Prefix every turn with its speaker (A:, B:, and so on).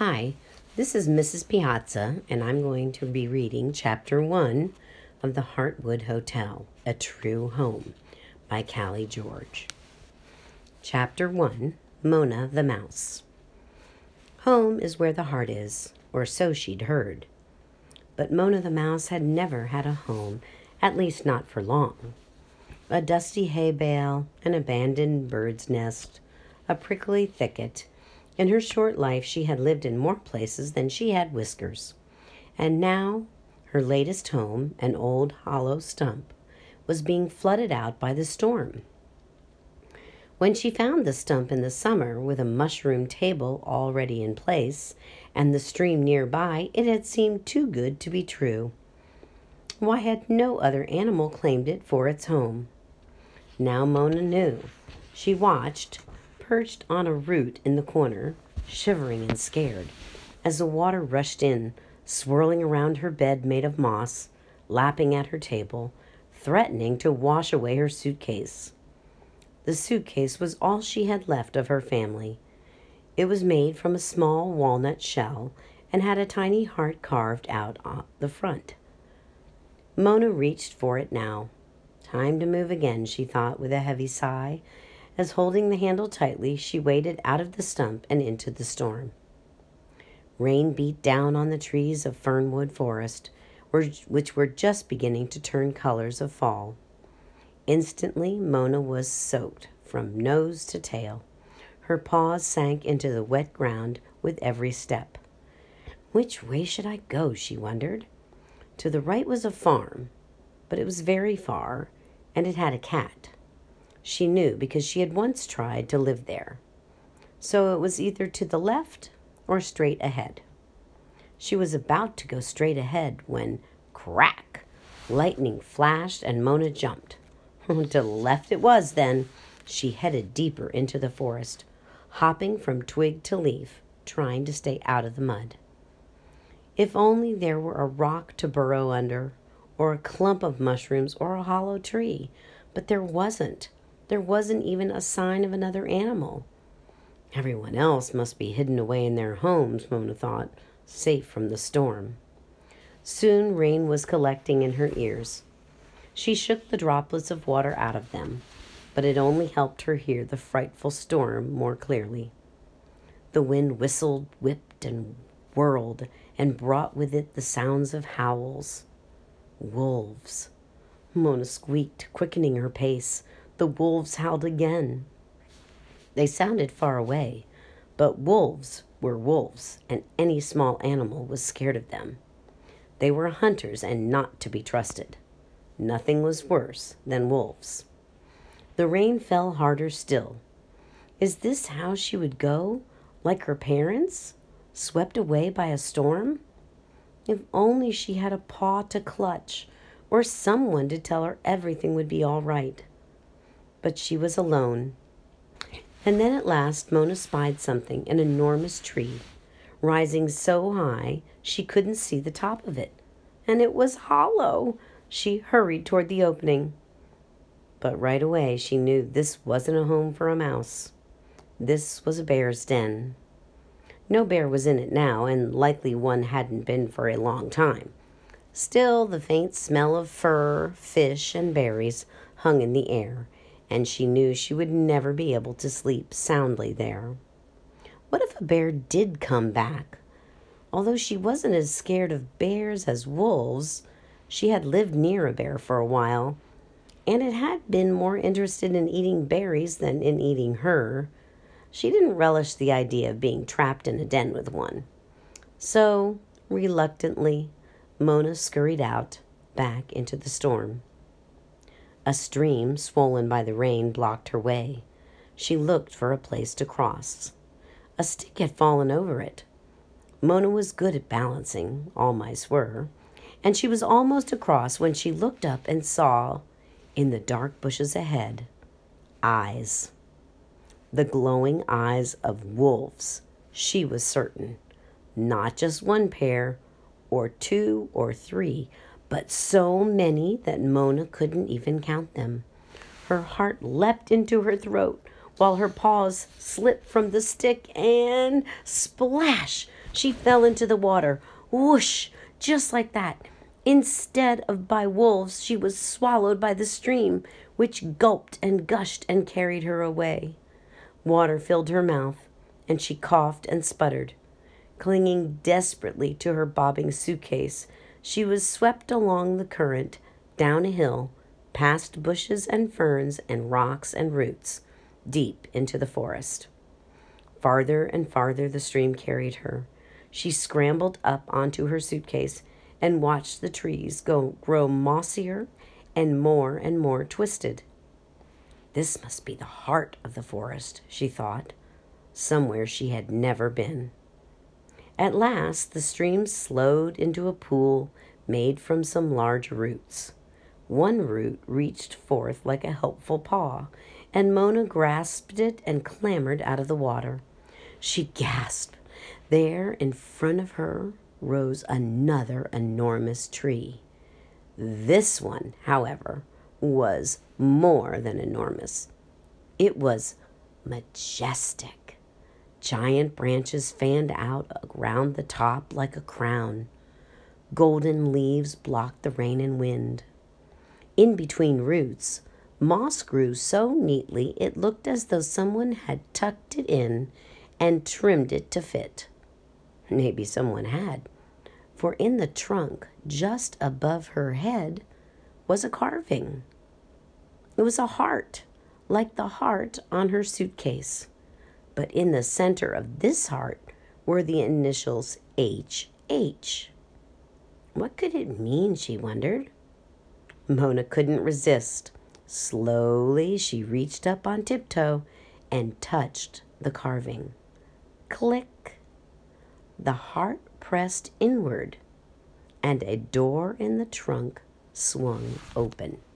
A: Hi, this is Mrs. Piazza, and I'm going to be reading Chapter 1 of The Heartwood Hotel, A True Home by Callie George. Chapter 1, Mona the Mouse. Home is where the heart is, or so she'd heard. But Mona the Mouse had never had a home, at least not for long. A dusty hay bale, an abandoned bird's nest, a prickly thicket. In her short life, she had lived in more places than she had whiskers. And now, her latest home, an old hollow stump, was being flooded out by the storm. When she found the stump in the summer with a mushroom table already in place and the stream nearby, it had seemed too good to be true. Why had no other animal claimed it for its home? Now Mona knew. She watched, perched on a root in the corner, shivering and scared, as the water rushed in, swirling around her bed made of moss, lapping at her table, threatening to wash away her suitcase. The suitcase was all she had left of her family. It was made from a small walnut shell and had a tiny heart carved out on the front. Mona reached for it now. Time to move again, she thought with a heavy sigh, as holding the handle tightly, she waded out of the stump and into the storm. Rain beat down on the trees of Fernwood Forest, which were just beginning to turn colors of fall. Instantly, Mona was soaked from nose to tail. Her paws sank into the wet ground with every step. Which way should I go, she wondered. To the right was a farm, but it was very far, and it had a cat. She knew because she had once tried to live there. So it was either to the left or straight ahead. She was about to go straight ahead when, crack, lightning flashed and Mona jumped. To the left it was then. She headed deeper into the forest, hopping from twig to leaf, trying to stay out of the mud. If only there were a rock to burrow under, or a clump of mushrooms, or a hollow tree. But there wasn't. There wasn't even a sign of another animal. Everyone else must be hidden away in their homes, Mona thought, safe from the storm. Soon rain was collecting in her ears. She shook the droplets of water out of them, but it only helped her hear the frightful storm more clearly. The wind whistled, whipped, and whirled, and brought with it the sounds of howls. Wolves. Mona squeaked, quickening her pace. The wolves howled again. They sounded far away, but wolves were wolves, and any small animal was scared of them. They were hunters and not to be trusted. Nothing was worse than wolves. The rain fell harder still. Is this how she would go, like her parents, swept away by a storm? If only she had a paw to clutch, or someone to tell her everything would be all right. But she was alone. And then at last Mona spied something, an enormous tree, rising so high she couldn't see the top of it. And it was hollow. She hurried toward the opening. But right away she knew this wasn't a home for a mouse. This was a bear's den. No bear was in it now, and likely one hadn't been for a long time. Still, the faint smell of fur, fish, and berries hung in the air, and she knew she would never be able to sleep soundly there. What if a bear did come back? Although she wasn't as scared of bears as wolves, she had lived near a bear for a while, and it had been more interested in eating berries than in eating her. She didn't relish the idea of being trapped in a den with one. So, reluctantly, Mona scurried out, back into the storm. A stream, swollen by the rain, blocked her way. She looked for a place to cross. A stick had fallen over it. Mona was good at balancing, all mice were, and she was almost across when she looked up and saw, in the dark bushes ahead, eyes. The glowing eyes of wolves, she was certain. Not just one pair, or two or three, but so many that Mona couldn't even count them. Her heart leapt into her throat while her paws slipped from the stick and splash! She fell into the water. Whoosh! Just like that. Instead of by wolves, she was swallowed by the stream, which gulped and gushed and carried her away. Water filled her mouth, and she coughed and sputtered. Clinging desperately to her bobbing suitcase, she was swept along the current, down a hill, past bushes and ferns and rocks and roots, deep into the forest. Farther and farther the stream carried her. She scrambled up onto her suitcase and watched the trees grow mossier and more twisted. This must be the heart of the forest, she thought, somewhere she had never been. At last, the stream slowed into a pool made from some large roots. One root reached forth like a helpful paw, and Mona grasped it and clambered out of the water. She gasped. There in front of her rose another enormous tree. This one, however, was more than enormous. It was majestic. Giant branches fanned out around the top like a crown. Golden leaves blocked the rain and wind. In between roots, moss grew so neatly it looked as though someone had tucked it in and trimmed it to fit. Maybe someone had, for in the trunk, just above her head, was a carving. It was a heart, like the heart on her suitcase. But in the center of this heart were the initials H.H. What could it mean, she wondered. Mona couldn't resist. Slowly, she reached up on tiptoe and touched the carving. Click! The heart pressed inward, and a door in the trunk swung open.